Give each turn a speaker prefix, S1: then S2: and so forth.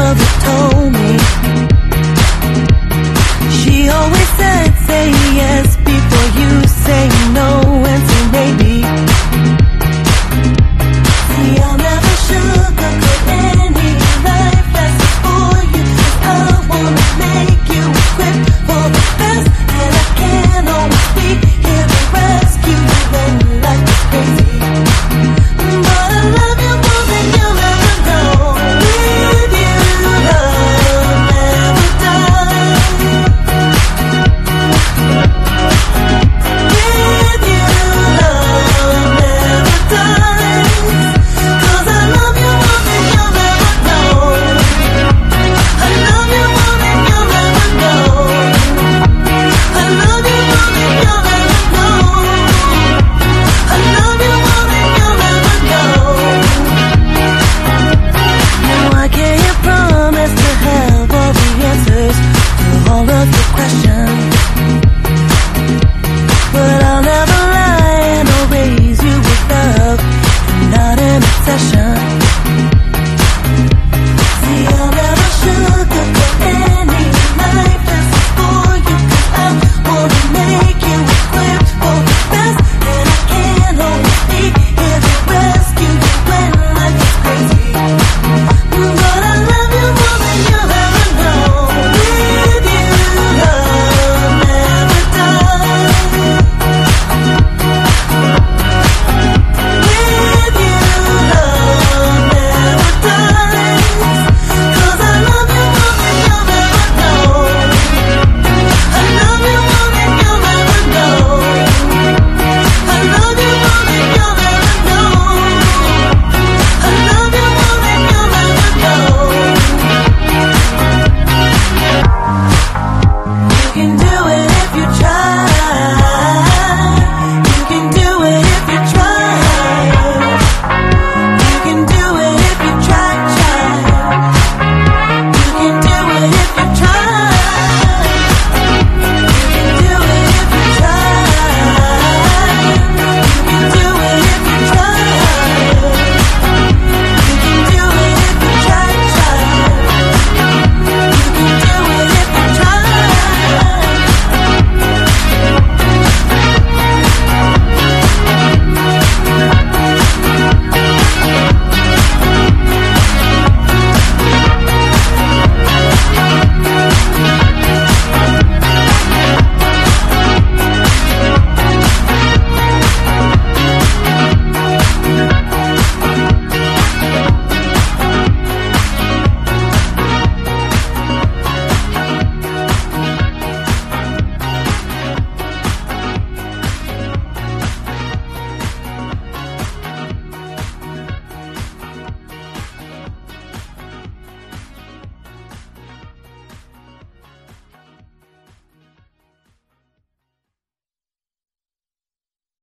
S1: love you told me. She always said, say yes before you say no and say maybe. See, I'll never sugarcoat any life lesson for you. I wanna make you equipped for the best, and I can't always be here to rescue you when life is crazy. But I love you more than you'll ever know. With you, love never dies. With you, love never dies. 'Cause I love you more than you'll ever know. I love you more than you'll ever know. I love you more than you'll ever know. I love you more than you'll ever know. Why can't you promise to have all the answers to all of your questions? But I'll never lie and I'll raise you with love and not an obsession.